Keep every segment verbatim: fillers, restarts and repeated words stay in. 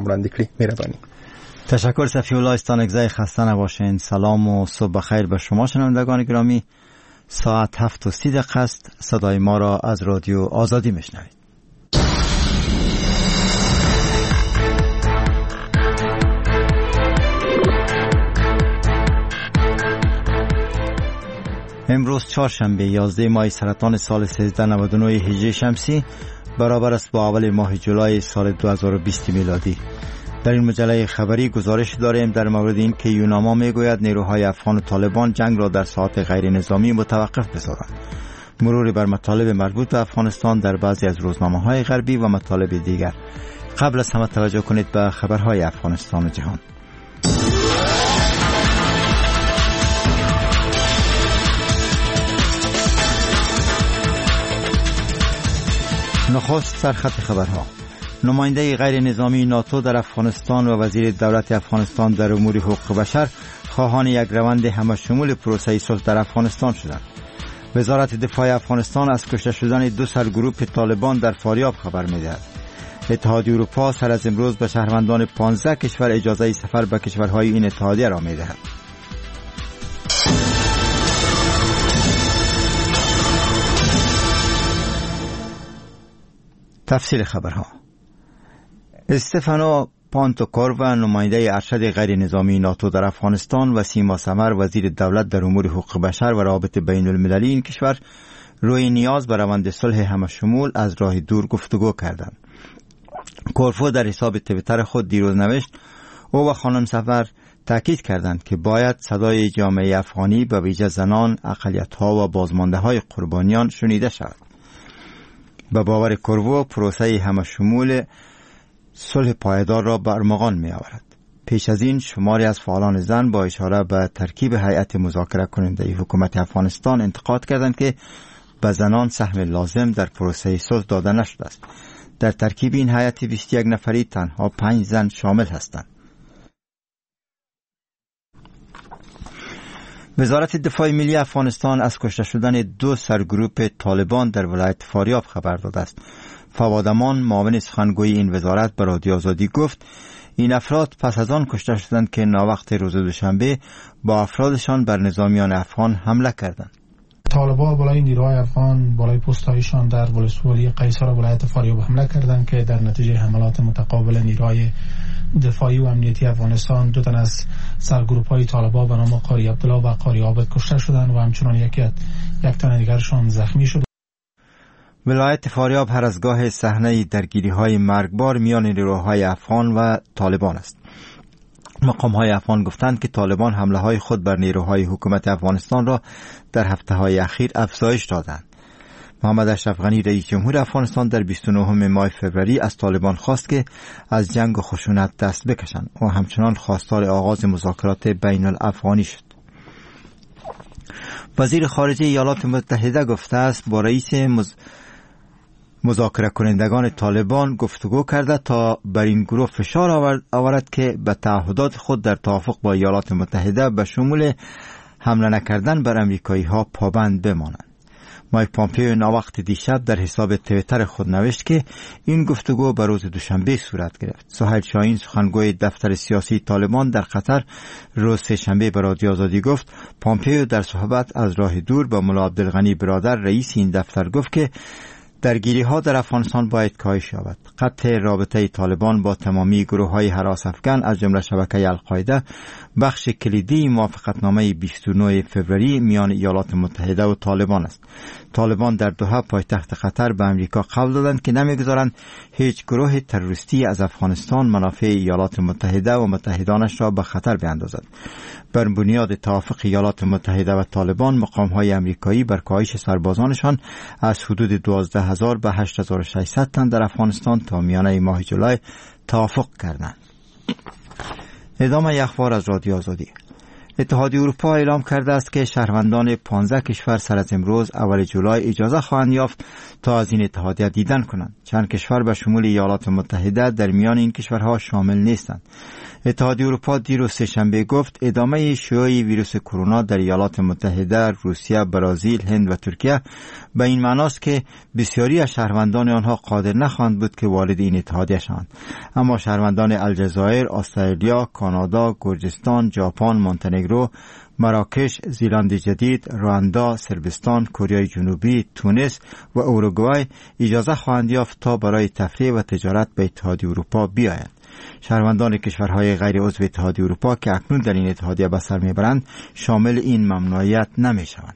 وړاندې کړي. مهرباني. تشکر صفی الله استانگزای. خسته نباشین. سلام و صبح بخیر به شما شنوندگان گرامی. ساعت هفت و سی دقیقه است. صدای ما را از رادیو آزادی میشنوید. امروز چهارشنبه یازده ماه سرطان سال سیزده نود و نه هجری شمسی برابر است با اول ماه جولای سال دو هزار و بیست میلادی. در این مجله خبری گزارش داریم در مورد این که یوناما میگوید نیروهای افغان و طالبان جنگ را در ساحات غیر نظامی متوقف بسازند. مروری بر مطالب مربوط به افغانستان در بعضی از روزنامه‌های غربی و مطالب دیگر. قبل از همه توجه کنید به خبرهای افغانستان و جهان. نخست سرخط خبرها. نماینده غیر نظامی ناتو در افغانستان و وزیر دولت افغانستان در امور حقوق بشر خواهان یک روند همه‌شمول پروسه صلح در افغانستان شدند. وزارت دفاع افغانستان از کشته شدن دو سرگروپ طالبان در فاریاب خبر می‌دهد. اتحادیه اروپا سر از امروز به شهروندان پانزده کشور اجازه سفر به کشورهای این اتحادیه را می‌دهد. تفصیل خبرها. استفانو پانتوکورو نماینده ارشد غیر نظامی ناتو در افغانستان و سیما سمر وزیر دولت در امور حقوق بشر و روابط بین المللی این کشور روی نیاز به روند صلح همه‌شمول از راه دور گفتگو کردند. کورفو در حساب توییتر خود دیروز نوشت او و خانم سفر تاکید کردند که باید صدای جامعه افغانی به ویژه زنان، اقلیت‌ها و بازمانده‌های قربانیان شنیده شود. به باور کورفو پروسه همه‌شمول صلح پایدار را به ارمغان می آورد. پیش از این شماری از فعالان زن با اشاره به ترکیب هیئت مذاکره کننده حکومت افغانستان انتقاد کردند که به زنان سهم لازم در پروسه صلح داده نشده است. در ترکیب این هیئت بیست و یک نفری تنها پنج زن شامل هستند. وزارت دفاع ملی افغانستان از کشته شدن دو سرگروپ طالبان در ولایت فاریاب خبر داده است. فواد امان معاون سخنگوی این وزارت به رادیو آزادی گفت این افراد پس از آن کشته شدند که ناوقت روز دوشنبه با افرادشان بر نظامیان افغان حمله کردند. طالبان بالای نیروهای افغان بالای پست‌هایشان در ولسوالی قیصر ولایت فاریاب حمله کردند که در نتیجه حملات متقابل نیروهای دفاعی و امنیتی افغانستان دو تن از سرگروپ‌های طالبان به نام قاری عبدالله و قاری عابد کشته شدند و همچنان یک یک تن دیگرشان زخمی شد. ولایت فاریاب هر از گاه صحنه درگیری‌های مرگبار میان نیروهای افغان و طالبان است. مقام‌های افغان گفتند که طالبان حمله‌های خود بر نیروهای حکومت افغانستان را در هفته‌های اخیر افزایش دادند. محمد اشرف غنی رئیس جمهور افغانستان در بیست و نهم ماه فوریه از طالبان خواست که از جنگ و خشونت دست بکشند و همچنان خواستار آغاز مذاکرات بین الافغانی شد. وزیر خارجه ایالات متحده گفته است با رئیس مز... مذاکره کنندگان طالبان گفتگو کرده تا بر این گروه فشار آورد که به تعهدات خود در توافق با ایالات متحده به شمول حمله نکردن بر امریکایی ها پابند بمانند. مایک پامپیو ناوقت دیشب در حساب توییتر خود نوشت که این گفتگو به روز دوشنبه صورت گرفت. سهیل شاهین سخنگوی دفتر سیاسی طالبان در قطر روز سه‌شنبه به رادیو آزادی گفت پامپیو در صحبت از راه دور با ملا عبدالغنی برادر رئیس این دفتر گفت که درگیری ها در افغانستان باید کاهش یابد. قطع رابطه طالبان با تمامی گروه های هراس افغان از جمله شبکه القاعده بخش کلیدی موافقتنامه بیست و نه فوریه میان ایالات متحده و طالبان است. طالبان در دوحه پایتخت قطر به امریکا قول دادند که نمیگذارند هیچ گروه تروریستی از افغانستان منافع ایالات متحده و متحدانش را به خطر بیاندازد. بر بنیاد توافق ایالات متحده و طالبان مقام‌های امریکایی بر کاهش سربازانشان از حدود دوازده هزار به هشت هزار و ششصد تن در افغانستان تا میانه ماه جولای توافق کردند. ادامه اخبار از رادیو آزادی. اتحادیه اروپا اعلام کرده است که شهروندان پانزده کشور سر از امروز اول جولای اجازه خواهند یافت تا از این اتحادیه دیدن کنند. چند کشور به شمول ایالات متحده در میان این کشورها شامل نیستند. اتحادیه اروپا دیروز سه‌شنبه گفت ادامه شیوع ویروس کرونا در ایالات متحده، روسیه، برزیل، هند و ترکیه به این معناست که بسیاری از شهروندان آنها قادر نخواهند بود که وارد این اتحادیه شوند. اما شهروندان الجزایر، استرالیا، کانادا، گرجستان، ژاپن، مونتنگرو، مراکش، زیلند جدید، رواندا، صربستان، کره جنوبی، تونس و اوروگوئه اجازه خواهند یافت تا برای تفریح و تجارت به اتحادیه اروپا بیایند. شهروندان کشورهای غیر عضو اتحادیه اروپا که اکنون در این اتحادیه به سر میبرند شامل این ممنوعیت نمیشوند.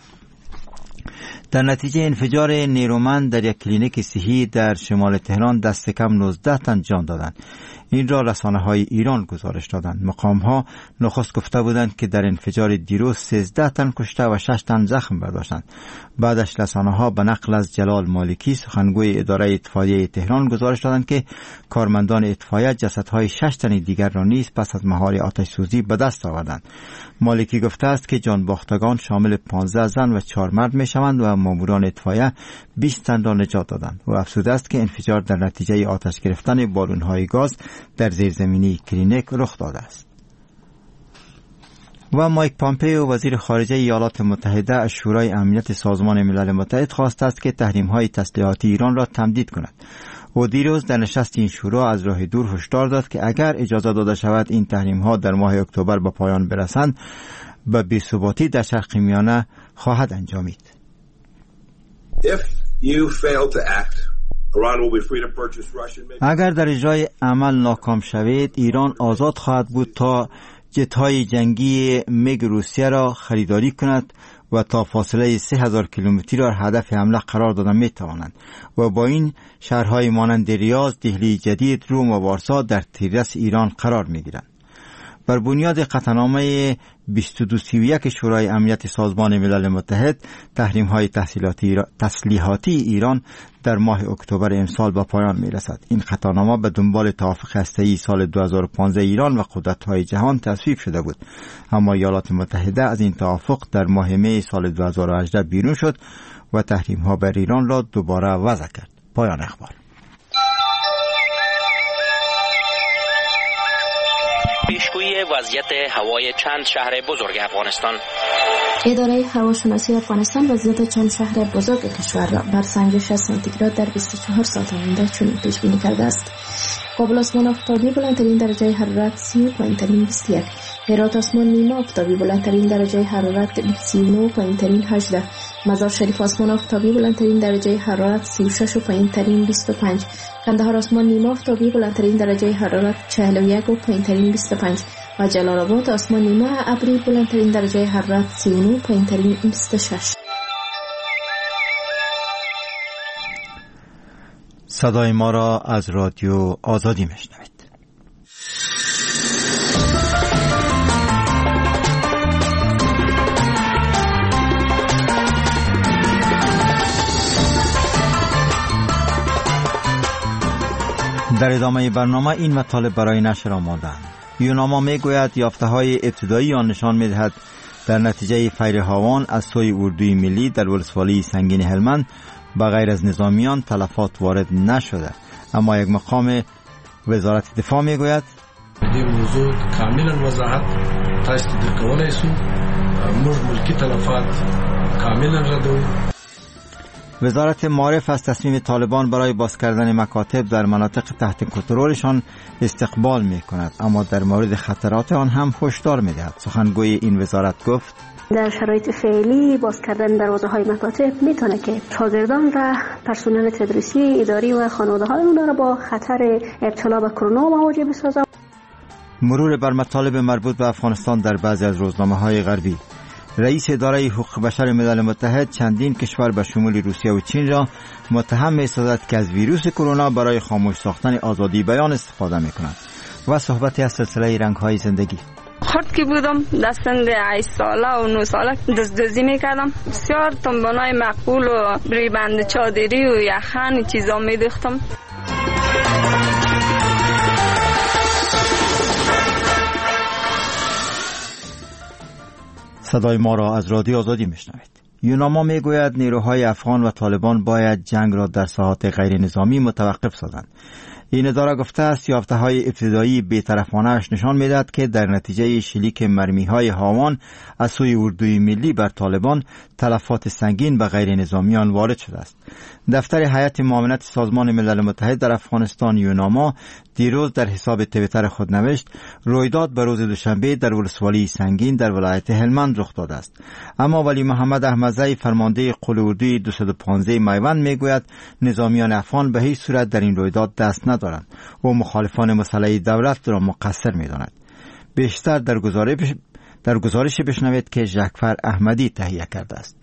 در نتیجه انفجار نیرومند در یک کلینیک صحی در شمال تهران دست کم نوزده تن جان دادند. این را رسانه‌های ایران گزارش دادند. مقام‌ها نخست گفته بودند که در انفجار دیروز سیزده تن کشته و شش تن زخم برداشتند. بعدش رسانه‌ها به نقل از جلال مالکی سخنگوی اداره اطفائیه تهران گزارش دادند که کارمندان اطفائیه جسدهای شش تن دیگر را نیز پس از مهار آتش سوزی به دست آوردند. مالکی گفته است که جان باختگان شامل پانزده زن و چهار مرد میشوند و ماموران اطفائیه بیست تن را نجات دادند. و افزوده است که انفجار در نتیجه آتش گرفتن بالون‌های گاز در زیرزمینی کلینیک رخ داده است. و مایک پامپئو وزیر خارجه ایالات متحده از شورای امنیت سازمان ملل متحد خواسته است که تحریم‌های تسلیحاتی ایران را تمدید کند. او دیروز در نشست این شورا از راه دور هشدار داد که اگر اجازه داده شود این تحریم‌ها در ماه اکتبر به پایان برسند به بی‌ثباتی در شرق میانه خواهد انجامید. If you fail to act, Iran will be free to purchase Russian. اگر در اجرای عمل ناکام شوید ایران آزاد خواهد بود تا جت‌های جنگی میگ روسیه را خریداری کند و تا فاصله سه هزار کیلومتری را هدف حمله قرار دادن می توانند و با این شهرهای مانند ریاض، دهلی جدید، روم و وارسا در تیررس ایران قرار می گیرند. بر بنیاد قطعنامه بیست و دو سی و یک شورای امنیت سازمان ملل متحد تحریم‌های تسلیحاتی ایران در ماه اکتبر امسال به پایان می‌رسد. این قطعنامه به دنبال توافق هسته‌ای سال دو هزار و پانزده ایران و قدرت‌های جهان تصویب شده بود، اما ایالات متحده از این توافق در ماه می سال دو هزار و هجده بیرون شد و تحریم‌ها بر ایران را دوباره وضع کرد. پایان اخبار. پیشگویی وضعیت هوای چند شهر بزرگ افغانستان. اداره هواشناسی افغانستان وضعیت چند شهر بزرگ کشور را بر سنجش سانتیگراد در بیست و چهار ساعت آینده چنین پیش بینی کرده است: کابل آسمان آفتابی بلندترین درجه حرارت سی و پایینترین بیست و یک، هرات آسمان نیمه آفتابی بلندترین درجه حرارت سی و نه و پایینترین هجده، مزار شریف آسمان آفتابی بلندترین درجه حرارت سی و شش و پایینترین بیست و پنج، کندهار آسمان نیمه آفتابی بلندترین درجه حرارت چهل و یک و پایینترین بیست و پنج و جلال آباد آسمان نیمه ابری بلندترین درجه حرارت سی و نه و پایینترین بیست و شش. صدای ما را از رادیو آزادی میشنوید. در ادامه برنامه این مطالب برای نشر آماده‌اند. یوناما میگوید یافته‌های ابتدایی آن نشان می‌دهد در نتیجه فیر هاوان از سوی اردوی ملی در ولسوالی سنگین هلمند به غیر از نظامیان تلفات وارد نشده، اما یک مقام وزارت دفاع میگوید این موضوع کاملا وضاحت تاسو درکولای شو، موږ ملکی تلفات کاملا ردوو. وزارت معارف از تصمیم طالبان برای باز کردن مکاتب در مناطق تحت کنترلشان استقبال می کند، اما در مورد خطرات آن هم هشدار می دهد. سخنگوی این وزارت گفت در شرایط فعلی باز کردن دروازه های مکاتب میتونه که شاگردان و پرسنل تدریسی، اداری و خانواده های اونا را با خطر ابتلا به کرونا مواجه بسازه. مرور بر مطالب مربوط به افغانستان در بعضی از روزنامه های غربی. رئیس اداره حقوق بشر ملل متحد چندین کشور به شمول روسیه و چین را متهم می‌سازد که از ویروس کرونا برای خاموش ساختن آزادی بیان استفاده می‌کنند. و صحبتی از سلسله رنگ‌های زندگی. خرد که بودم دستند هشت ساله و نه ساله دزدوزی میکردم. بسیار تنبانای مقبول و بریبند چادری و یخن چیزا میدوختم. صدای ما را از رادیو آزادی میشنوید. یوناما میگوید نیروهای افغان و طالبان باید جنگ را در ساحات غیر نظامی متوقف سازند. این اداره گفته است یافته های ابتدایی بی‌طرفانه‌اش نشان می‌دهد که در نتیجه شلیک مرمی‌های هاوان از سوی اردوی ملی بر طالبان تلفات سنگین به غیر نظامیان وارد شده است. دفتر هیئت معاونت سازمان ملل متحد در افغانستان یوناما دیروز در حساب توییتر خود نوشت رویداد به روز دوشنبه در ولسوالی سنگین در ولایت هلمند رخ داده است. اما ولی محمد احمدزی فرمانده قل اردوی دویست و پانزده میوند میگوید نظامیان افغان به هیچ صورت در این رویداد دست ندارند و مخالفان مسلح دولت را مقصر می‌داند. بیشتر در گزارش در گزارش بشنوید که ژکفر احمدی تهیه کرده است.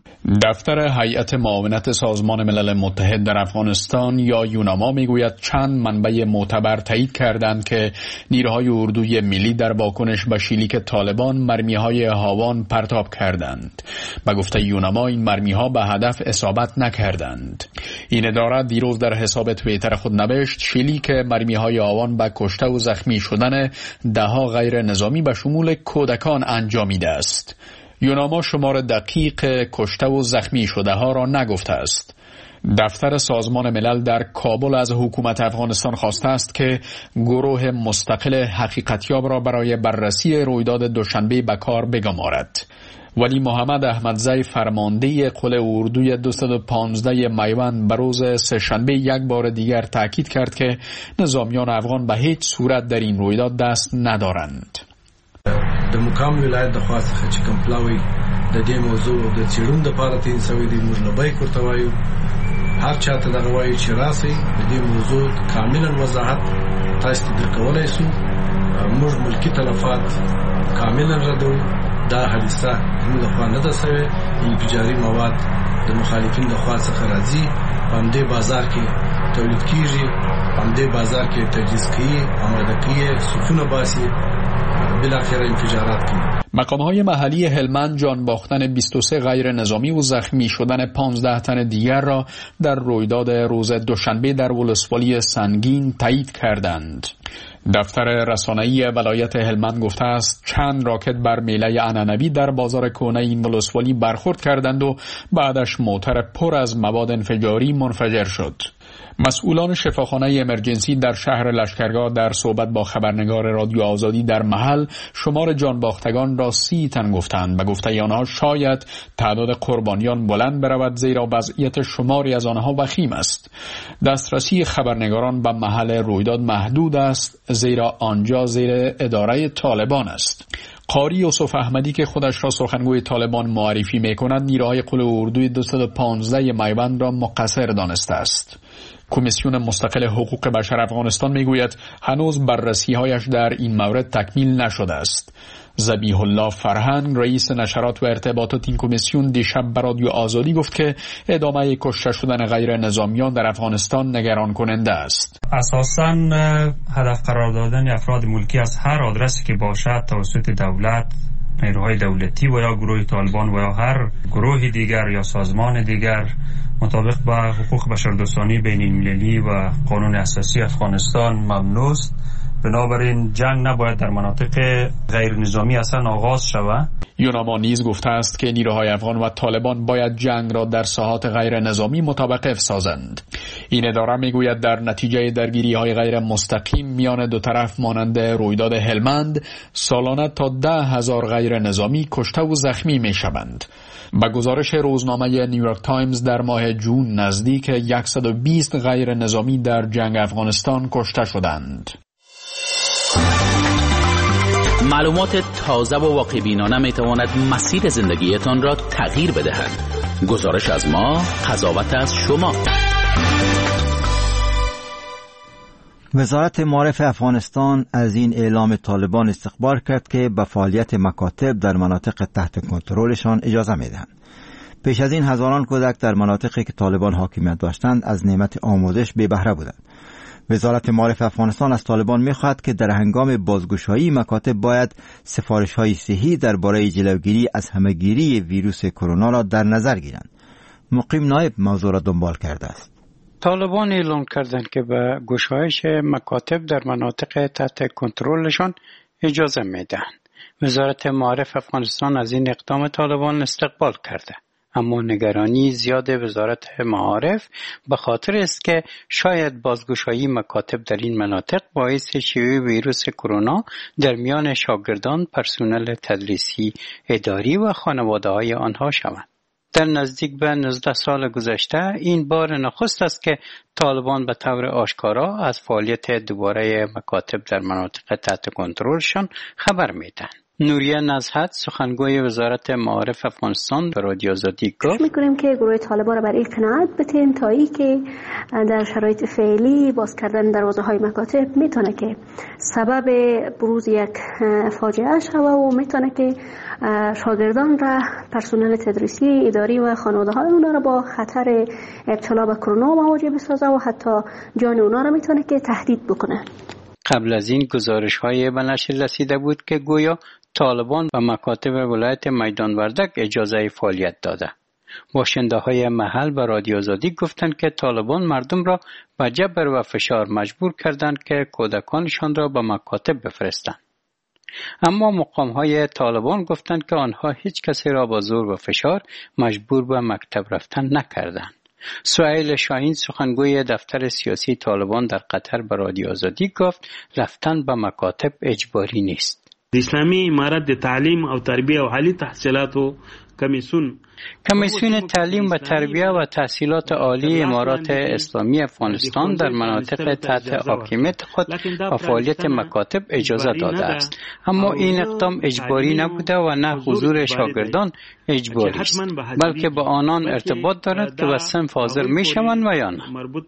دفتر هیئت معاونت سازمان ملل متحد در افغانستان یا یوناما میگوید چند منبع معتبر تایید کردند که نیروهای اردوی ملی در واکنش به شلیک طالبان مرمی‌های هاوان پرتاب کردند. به گفته یوناما این مرمی‌ها به هدف اصابت نکردند. این اداره دیروز در حساب توییتر خود نوشت شلیک مرمی‌های هاوان به کشته و زخمی شدن ده‌ها غیر نظامی به شمول کودکان انجامیده است. یوناما شمار دقیق کشته و زخمی شده ها را نگفته است. دفتر سازمان ملل در کابل از حکومت افغانستان خواسته است که گروه مستقل حقیقتیاب را برای بررسی رویداد دوشنبه به کار بگمارد. ولی محمد احمدزی فرمانده قل اردوی دویست و پانزده میوند به روز سه‌شنبه یک بار دیگر تاکید کرد که نظامیان افغان به هیچ صورت در این رویداد دست ندارند. د مقام ولایت د خوا څخه چې کوم پلاوی د دې موضوع د څېړنې لپاره تعین شوی دی موږ لبیک ورته وایو. هر چاته دغه وایي چې راسئ د دې موضوع کاملا وضاحت تاسو ته درکولی شو. موږ ملکي تلفات کاملا ردوو. دا حادثه زموږ د خوا نه ده شوې. انفجاري مواد د مخالفین د خوا څخه راځي په همدې بازار کې تولید کیږي، په همدې بازار کې تجهیز کیږي، آماده کیږي، سوچونه باسي، بالاخره انفجارات کی. مقام‌های محلی هلمند جان باختن بیست و سه غیر نظامی و زخمی شدن پانزده تن دیگر را در رویداد روز دوشنبه در ولسوالی سنگین تایید کردند. دفتر رسانه‌ای ولایت هلمند گفته است چند راکت بر میله عنعنوی در بازار کهنه این ولسوالی برخورد کردند و بعدش موتر پر از مواد انفجاری منفجر شد. مسئولان شفاخانه امرجنسی در شهر لشکرگاه در صحبت با خبرنگار رادیو آزادی در محل شمار جانباختگان را سی تن گفتند و گفته آنها شاید تعداد قربانیان بلند برود زیرا وضعیت شماری از آنها وخیم است. دسترسی خبرنگاران به محل رویداد محدود است زیرا آنجا زیر اداره طالبان است. قاری یوسف احمدی که خودش را سخنگوی طالبان معرفی می‌کند نیروهای قل اردوی دویست و پانزده میوند را مقصر دانسته است. کمیسیون مستقل حقوق بشر افغانستان میگوید هنوز بررسی‌هایش در این مورد تکمیل نشده است. ذبیح الله فرهنگ رئیس نشرات و ارتباطات این کمیسیون دیشب به رادیو آزادی گفت که ادامه کشته شدن غیر نظامیان در افغانستان نگران کننده است. اساساً هدف قرار دادن افراد ملکی از هر آدرسی که باشد توسط دولت، نیروهای دولتی و یا گروه طالبان و یا هر گروه دیگر یا سازمان دیگر مطابق با حقوق بشردوستانه بین المللی و قانون اساسی افغانستان ممنوع است. بنابراین جنگ نباید در مناطق غیر نظامی اصلا آغاز شود. یوناما نیز گفته است که نیروهای افغان و طالبان باید جنگ را در ساحات غیر نظامی متوقف سازند. این اداره میگوید در نتیجه درگیری‌های غیر مستقیم میان دو طرف مانند رویداد هلمند سالانه تا ده هزار غیر نظامی کشته و زخمی میشوند. با گزارش روزنامه نیویورک تایمز در ماه جون نزدیک صد و بیست غیر نظامی در جنگ افغانستان کشته شدند. معلومات تازه و واقع‌بینانه میتواند مسیر زندگیتان را تغییر بدهد. گزارش از ما، قضاوت از شما. وزارت معارف افغانستان از این اعلام طالبان استقبال کرد که به فعالیت مکاتب در مناطق تحت کنترلشان اجازه میدهند. پیش از این هزاران کودک در مناطقی که طالبان حاکمیت داشتند از نعمت آموزش بی بهره بودند. وزارت معارف افغانستان از طالبان می‌خواهد که در هنگام بازگشایی مکاتب باید سفارش‌های صحی درباره جلوگیری از همه‌گیری ویروس کرونا را در نظر گیرند. مقیم نایب موضوع را دنبال کرده است. طالبان اعلام کردند که به گشایش مکاتب در مناطق تحت کنترلشان اجازه میدهند. وزارت معارف افغانستان از این اقدام طالبان استقبال کرده. اما نگرانی زیاد وزارت معارف به خاطر است که شاید بازگشایی مکاتب در این مناطق باعث شیوع ویروس کرونا در میان شاگردان، پرسنل تدریسی، اداری و خانواده های آنها شود. در نزدیک به نوزده سال گذشته این بار نخست است که طالبان به طور آشکارا از فعالیت دوباره مکاتب در مناطق تحت کنترلشان خبر میدهند. نوریه نزهت سخنگوی وزارت معارف افغانستان به رادیو آزادی گفت می‌کنیم که گروه طالبان را برای قناعت بتیم تا ای که در شرایط فعلی باز کردن دروازه‌های مکاتب میتونه که سبب بروز یک فاجعه شود و میتونه که شاگردان را، پرسنل تدریسی، اداری و خانواده‌های اونا را با خطر ابتلا به کرونا مواجه بسازه و حتی جان اونا را میتونه که تهدید بکنه. قبل از این گزارش‌های به نشر رسیده بود که گویا طالبان به مکاتب ولایت میدان وردک اجازه فعالیت داده. باشنده‌های محل به رادیو آزادی گفتند که طالبان مردم را به جبر و فشار مجبور کردند که کودکانشان را به مکاتب بفرستند. اما مقام‌های طالبان گفتند که آنها هیچ کسی را با زور و فشار مجبور به مکتب رفتن نکردند. سهیل شاهین سخنگوی دفتر سیاسی طالبان در قطر به رادیو آزادی گفت رفتن به مکاتب اجباری نیست. اسلامی امارت تعلیم او تربیه و عالی تحصیلات و کمیسیون کمیسیون تعلیم و تربیه و تحصیلات عالی امارات اسلامی افغانستان در مناطق تحت حاکمیت خود و فعالیت مکاتب اجازه داده است، اما این اقدام اجباری نبوده و نه حضور شاگردان اجباری است، بلکه با آنان ارتباط دارد که به صنف حاضر می شوند و یا نه.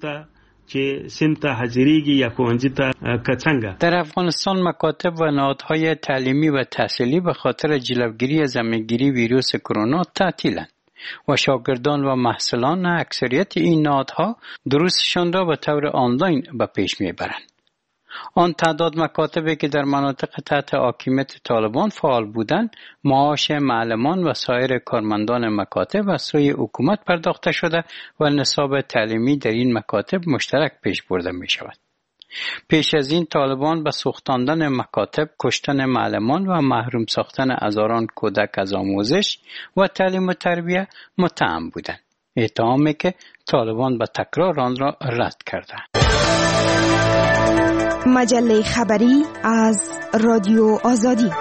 چې سمت حاضریږي یا ښوونځي ته که څنګه. در افغانستان مکاتب و نهادهای تعلیمی و تحصیلی به خاطر جلوگیری از همه‌گیری ویروس کرونا تعطیلند و شاگردان و محصلان اکثریت این نهادها دروسشان را به طور آنلاین به پیش میبرند. آن تعداد مکاتبی که در مناطق تحت حاکمیت طالبان فعال بودند، معاش معلمان و سایر کارمندان مکاتب از سوی حکومت پرداخته شده و نصاب تعلیمی در این مکاتب مشترک پیش برده می شود. پیش از این طالبان به سوختاندن مکاتب، کشتن معلمان و محروم ساختن هزاران کودک از آموزش و تعلیم و تربیه متهم بودند. اتهامی که طالبان به تکرار آن را رد کردند. مجله خبری از رادیو آزادی.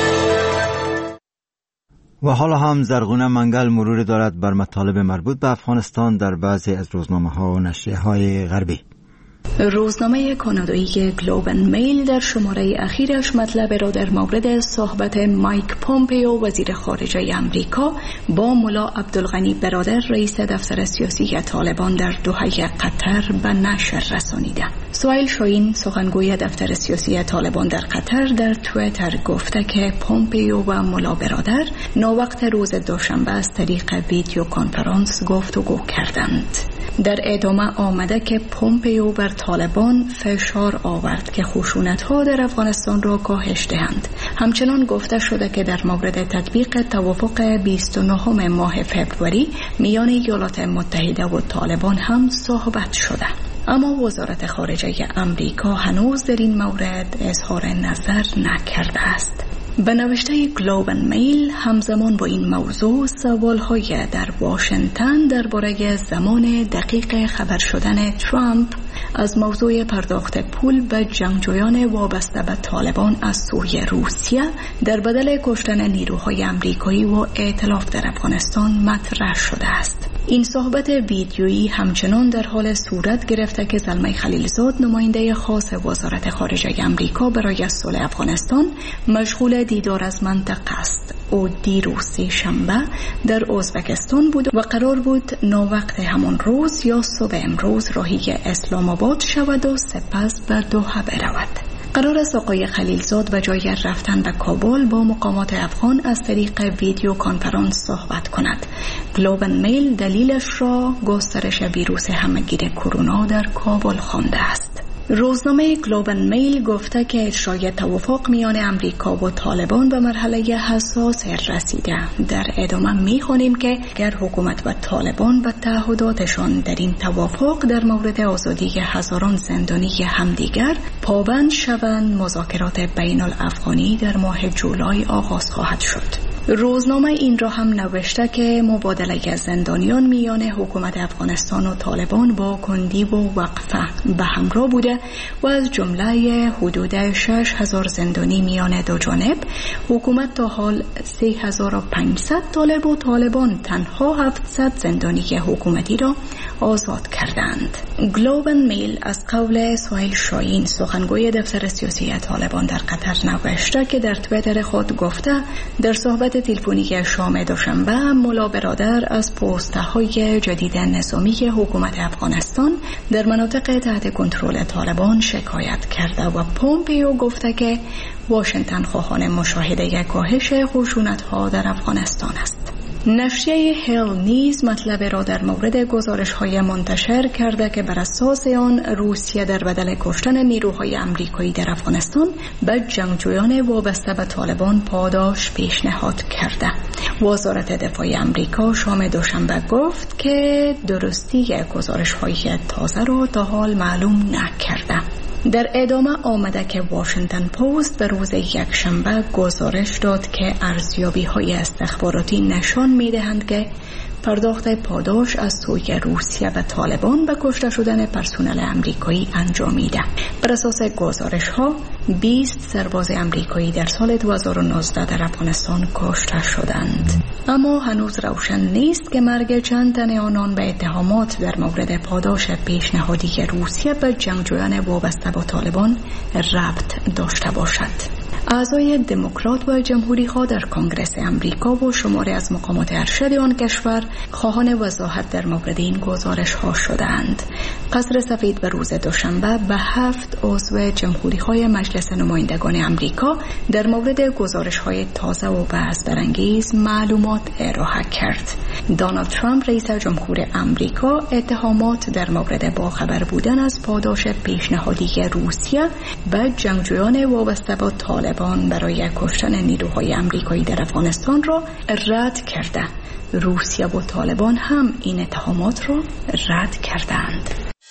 و حالا هم زرغونه منگل مرور دارد بر مطالب مربوط به افغانستان در بعضی از روزنامه ها و نشریه های غربی. روزنامه کانادایی گلوبن میل در شماره اخیرش مطلب را در مورد صحبت مایک پومپیو وزیر خارجه امریکا با ملا عبدالغنی برادر رئیس دفتر سیاسی طالبان در دوحه قطر به نشر رسانیده. سهیل شاهین سخنگوی دفتر سیاسی طالبان در قطر در توییتر گفته که پومپیو و ملا برادر ناوقت روز دوشنبه از طریق ویدیو کنفرانس گفتگو کردند. در ادامه آمده که پومپیو بر طالبان فشار آورد که خشونت‌ها در افغانستان را کاهش دهند. همچنان گفته شده که در مورد تطبیق توافق بیست و نهم ماه فوریه میان ایالات متحده و طالبان هم صحبت شده. اما وزارت خارجه امریکا هنوز در این مورد اظهار نظر نکرده است. به نوشته گلوبن میل همزمان با این موضوع سوال‌های در واشنگتن درباره زمان دقیق خبر شدن ترامپ از موضوع پرداخت پول به جنگجویان وابسته به طالبان از سوی روسیه در بدل کشتن نیروهای امریکایی و ائتلاف در افغانستان مطرح شده است. این صحبت ویدیویی همچنان در حال صورت گرفته که زلمه خلیلزاد نماینده خاص وزارت خارجه امریکا برای صلح افغانستان مشغول دیدار از منطقه است. او دیروز شنبه در ازبکستان بود و قرار بود ناوقت همان روز یا صبح امروز راهی اسلام آباد شود و سپس به دوحه برود. قرار است آقای خلیلزاد به جای رفتن به کابل با مقامات افغان از طریق ویدیو کنفرانس صحبت کند. گلوبن میل دلیلش را گسترش ویروس همه‌گیر کرونا در کابل خوانده است. روزنامه گلوبن میل گفته که اجرای توافق میان امریکا و طالبان به مرحله حساس رسیده. در ادامه می‌خوانیم که اگر حکومت و طالبان به تعهداتشان در این توافق در مورد آزادی هزاران زندانی همدیگر پابند شوند، مذاکرات بین الافغانی در ماه جولای آغاز خواهد شد. روزنامه این را هم نوشته که مبادله زندانیان میان حکومت افغانستان و طالبان با کندی و وقفه به همراه بوده و از جمله حدود شش هزار زندانی میان دو جانب، حکومت تا حال سه هزار و پانصد طالب و طالبان تنها هفتصد زندانی حکومتی را آزاد کردند. گلوبن میل از قول سهیل شاهین سخنگوی دفتر سیاسی طالبان در قطر نوشته که در توییتر خود گفته در صحبت تلفنی شام دوشنبه ملا برادر از پست‌های جدید نظامی حکومت افغانستان در مناطق تحت کنترل طالبان شکایت کرده و پومپیو گفته که واشنگتن خواهان مشاهده کاهش خشونت‌ها در افغانستان است. نشریه هیل نیز مطلب را در مورد گزارش‌های منتشر کرده که بر اساس آن روسیه در بدل کشتن نیروهای آمریکایی در افغانستان به جنگجویان وابسته به طالبان پاداش پیشنهاد کرده. وزارت دفاع آمریکا شام دوشنبه گفت که درستی گزارش‌های تازه را تا حال معلوم نکرده. در ادامه آمده که واشنگتن پست به روز یکشنبه گزارش داد که ارزیابی‌های استخباراتی نشان می‌دهند که پرداخت پاداش از سوی روسیه و طالبان به کشته شدن پرسنل آمریکایی انجامیده. بر اساس گزارش‌ها بیست سرباز آمریکایی در سال دو هزار و نوزده در افغانستان کشته شدند. اما هنوز روشن نیست که مرگ چند تن آنان به اتهامات در مورد پاداش پیشنهادی روسیه به جنگجویان وابسته با طالبان ربط داشته باشد. اعضای دموکرات و جمهوری ها در کنگره امریکا و شماری از مقامات ارشد آن کشور خواهان وضاحت در مورد این گزارش ها شدند. قصر سفید به روز دوشنبه به هفت عضو جمهوری های مجلس نمایندگان امریکا در مورد گزارش های تازه و بحث برانگیز معلومات ارائه کرد. دونالد ترامپ رئیس جمهور امریکا اتهامات در مورد باخبر بودن از پاداش پیشنهادی روسیه به جنگجویان وابسته با طالبان برای کشتن نیروهای آمریکایی در افغانستان را رد کرده. روسیه و طالبان هم این اتهامات را رد کردند.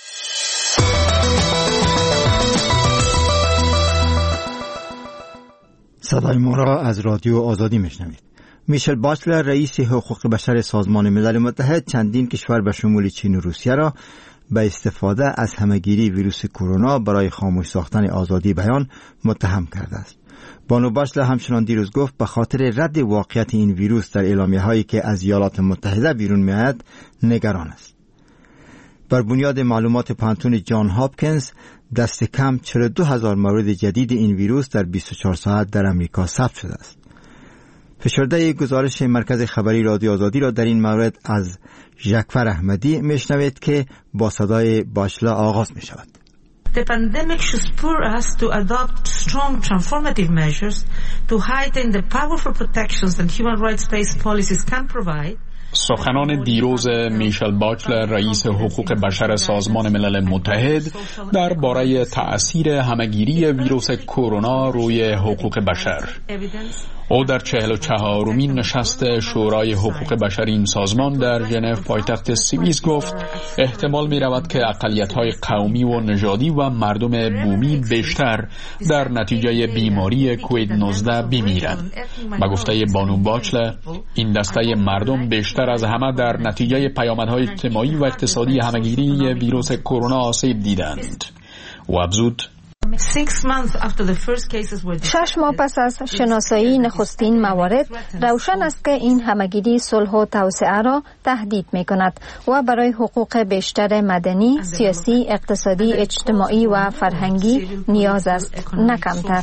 صدای ما را از رادیو آزادی میشنوید. میشل باچلر رئیس حقوق بشر سازمان ملل متحد چندین کشور به شمول چین و روسیه را به استفاده از همهگیری ویروس کرونا برای خاموش ساختن آزادی بیان متهم کرده است. بانو باچلر همچنان دیروز گفت به خاطر رد واقعیت این ویروس در اعلامیه هایی که از ایالات متحده بیرون می آید نگران است. بر بنیاد معلومات پانتون جان هاپکینز دست کم چهل و دو هزار مورد جدید این ویروس در بیست و چهار ساعت در امریکا ثبت شده است. فشرده گزارش مرکز خبری رادیو آزادی را در این مورد از ژکفر احمدی میشنوید که با صدای باچلر آغاز می شود. The pandemic should spur us to adopt strong transformative measures to heighten the powerful protections that human rights-based policies can provide. سخنان دیروز میشل باچلر رئیس حقوق بشر سازمان ملل متحد درباره تأثیر همهگیری ویروس کرونا روی حقوق بشر. او در چهل و چهارمین نشست شورای حقوق بشر این سازمان در ژنو پایتخت سوئیس گفت احتمال می رود که اقلیت‌های قومی و نژادی و مردم بومی بیشتر در نتیجه بیماری کووید نوزده بمیرند. با گفته بانو باچلر این دسته مردم بیشتر از همه در نتیجه پیامدهای اجتماعی و اقتصادی همهگیری ویروس کرونا آسیب دیدند. و افزود شش ماه پس از شناسایی نخستین موارد روشن است که این همهگیری صلح و توسعه را تهدید می کند و برای حقوق بیشتر مدنی، سیاسی، اقتصادی، اجتماعی و فرهنگی نیاز است، نه کمتر.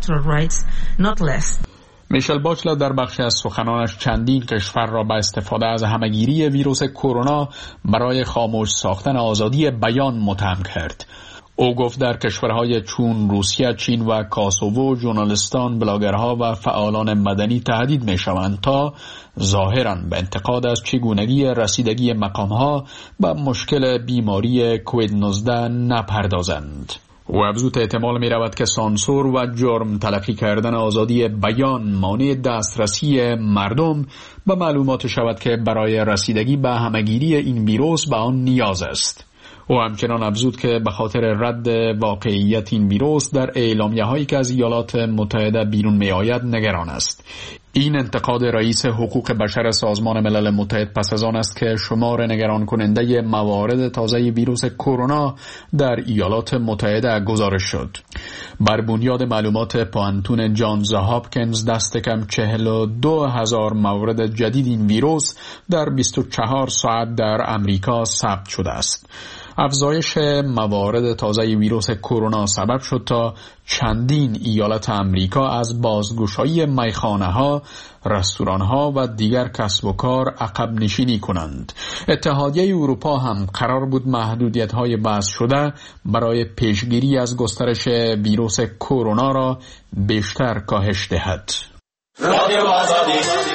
میشل باچلر در بخشی از سخنانش چندین کشور را به استفاده از همهگیری ویروس کرونا برای خاموش ساختن آزادی بیان متهم کرد. او گفت در کشورهای چون روسیه، چین و کاسوو ژورنالیستان، بلاگرها و فعالان مدنی تهدید می شوند تا ظاهراً به انتقاد از چگونگی رسیدگی مقامها به مشکل بیماری کووید نوزده نپردازند. و افزود احتمال می رود که سانسور و جرم تلقی کردن آزادی بیان مانع دسترسی مردم به معلومات شود که برای رسیدگی به همهگیری این ویروس به آن نیاز است. او همچنان افزود که به خاطر رد واقعیت این ویروس در اعلامیه هایی که از ایالات متحده بیرون می آید نگران است. این انتقاد رئیس حقوق بشر سازمان ملل متحد پس از آن است که شمار نگران کننده موارد تازه ویروس کرونا در ایالات متحده گزارش شد. بر بنیاد معلومات پانتون جانز هاپکینز دست کم چهل و دو هزار مورد جدید این ویروس در بیست و چهار ساعت در امریکا ثبت شده است. افزایش موارد تازه ویروس کرونا سبب شد تا چندین ایالت امریکا از بازگشایی میخانه‌ها، رستوران‌ها و دیگر کسب و کار عقب نشینی کنند. اتحادیه اروپا هم قرار بود محدودیت‌های وضع شده برای پیشگیری از گسترش ویروس کرونا را بیشتر کاهش دهد. رادیو آزادی.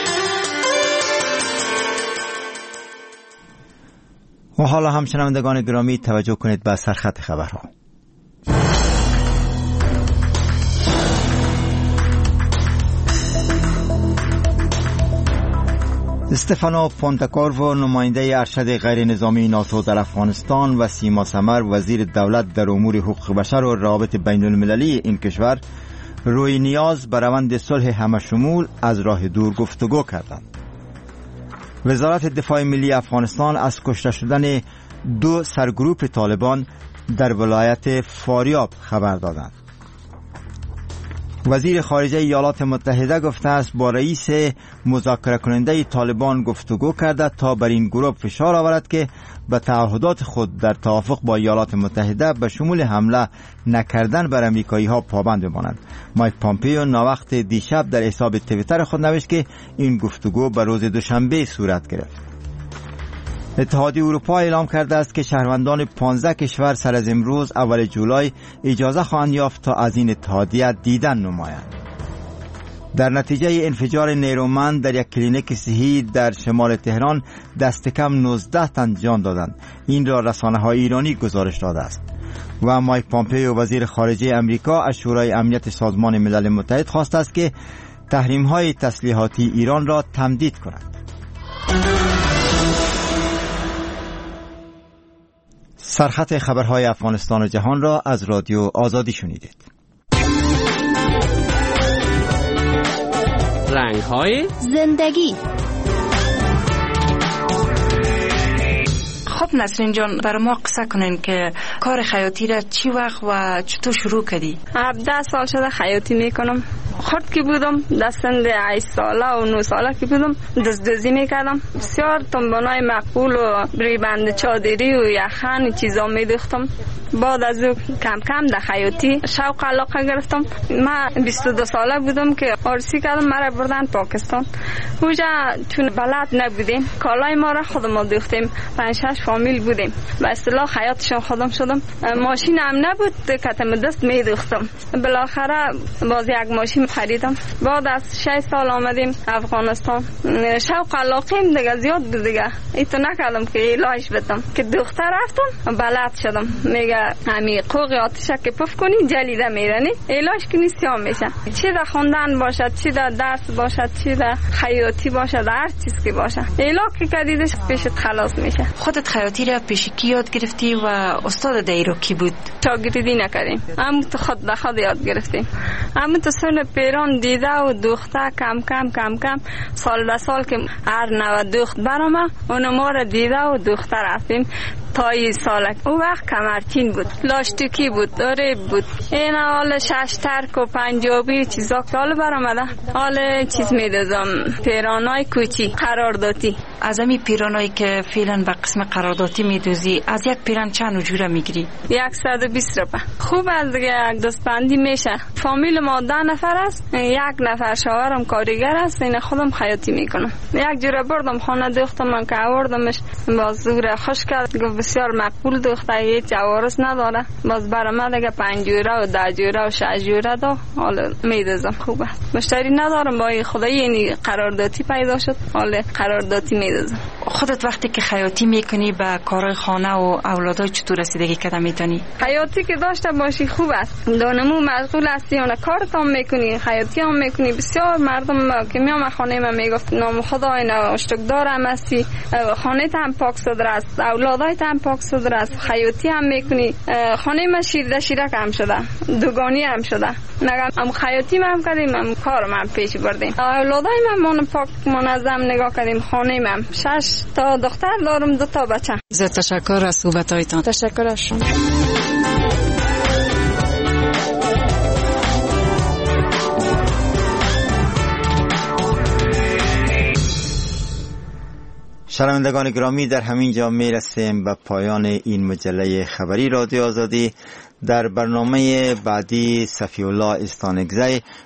و حالا هم شنوندگان گرامی توجه کنید به سرخط خبرها. استفانو پونتاکورو نماینده ارشد غیر نظامی ناتو در افغانستان و سیما سمر وزیر دولت در امور حقوق بشر و روابط بین المللی این کشور روی نیاز به روند صلح همشمول از راه دور گفتگو کردند. وزارت دفاع ملی افغانستان از کشته شدن دو سرگروپ طالبان در ولایت فاریاب خبر دادند. وزیر خارجه ایالات متحده گفته است با رئیس مذاکره کننده طالبان گفتگو کرده تا بر این گروه فشار آورد که به تعهدات خود در توافق با ایالات متحده به شمول حمله نکردن بر امریکایی ها پابند بمانند. مایک پامپیو ناوقت دیشب در حساب توییتر خود نوشت که این گفتگو به روز دوشنبه صورت گرفت. اتحادیه اروپا اعلام کرده است که شهروندان پانزده کشور سر از امروز اول جولای اجازه خواهند یافت تا از این اتحادیه دیدن نمایند. در نتیجه انفجار نیرومند در یک کلینیک صحی در شمال تهران دست کم نوزده تن جان دادند. این را رسانه‌های ایرانی گزارش داده است. و مایک پامپیو وزیر خارجه امریکا از شورای امنیت سازمان ملل متحد خواسته است که تحریم‌های تسلیحاتی ایران را تمدید کند. سرخط خبرهای افغانستان و جهان را از رادیو آزادی شنیدید. رنگ‌های زندگی. خب نسرین جان، برای ما قصه کنین که کار خیاطی را چی وقت و چطور شروع کردی؟ هفده سال شده خیاطی میکنم. خود که بودم دستند هشت ساله و نه ساله که بودم دست دوزی میکردم. بسیار تنبانای مقبول و بریبند چادری و یخن چیزا میدوختم. بعد از او کم کم در خیاطی شوق علاقه گرفتم. من بیست و دو ساله بودم که آرسی کردم مرا بردن پاکستان. اونجا چون بلد نبودیم کالای ما را خودم دوختیم. پنج شش فامیل بودیم. به اصطلاح خیاطشون خودم شدم. ماشین هم نبود کتم دست میدوختم. بالاخره باز یک ماشین خریدم. بعد از شش سال آمدیم افغانستان. شوق علاقه دیگه زیاد بود دیگه. ایتو نکردم که علاج بدم که دختر رفتم بلد شدم. میگه همین قوق آتیشه که پف کنی جلیده میرنی علاج کنی سیاه میشه. چی در خوندن باشد، چی در درس باشد، چی در خیاطی باشد، هر چیز که باشه علاج که کردیدش پیشت خلاص میشه. خودت خیاطی را پیش کی یاد گرفتی و استاد دیرو کی بود؟ شاگردی نکردیم، همون تو خود به خود یاد گرفتیم. همون تو سن پیران دیده و دوخته کم کم کم کم سال به سال که هر نوع دوخت برامه اون ما را دیده و دوخته رفتیم تا این سالک. اون وقت کمرچین بود، لاشتوکی بود، ریب بود. این حال شش ترک و پنجابی چیزا که حال برامده. حال چیز میدازم پیرانای کوچی قراردادی. از امی پیرانایی که فعلا به قسم قراردادی میدوزی از یک پیران چند اجوره میگیری؟ صد و بیست روپه. خوب از دیگه یک دستبندی میشه. فامیل ما ده نفر است، یک نفر شوهرم کارگر است، این خودم خیاطی میکنم. یک جوره بردم خانه دوختم من که آوردمش باز زور خوش کرد، گفت بسیار مقبول دوخته، هیچ عوارض نداره. باز برای من دیگه پنج جوره و ده جوره و شش جوره دو حالا میدازم. خوبه مشتری ندارم، با خدایی این قراردادی پیدا شد، حالا قراردادی میدازم. خودت وقتی که خیاطی میکنی به کارهای خانه و اولادای چطور رسیدگی کردن میتونی؟ خیاطی که داشته باشی خوب است، دانمو مشغول هستی اون کارت هم میکنی، خیاطی هم میکنی. بسیار مردم که میام خانه من میگفت نام خدای نه اشتکدار هم هستی، خانه هم پاک صدر است، اولادای هم هم پاک صدر است، خیاطی هم میکنی. خانه ما شیرده شیرک هم شده، دوگانی هم شده. نگم هم خیاطی هم کردیم، هم کارم هم پیش بردیم. اولادای من من پاک منظم نگاه کردیم. خانه من شش تا دختر دارم، دو تا بچه. ز تشکر از صحبتایتان. تشکر از شما. شنوندگان گرامی، در همین جا می رسیم به پایان این مجله خبری رادیو آزادی. در برنامه بعدی صفی الله استانگزی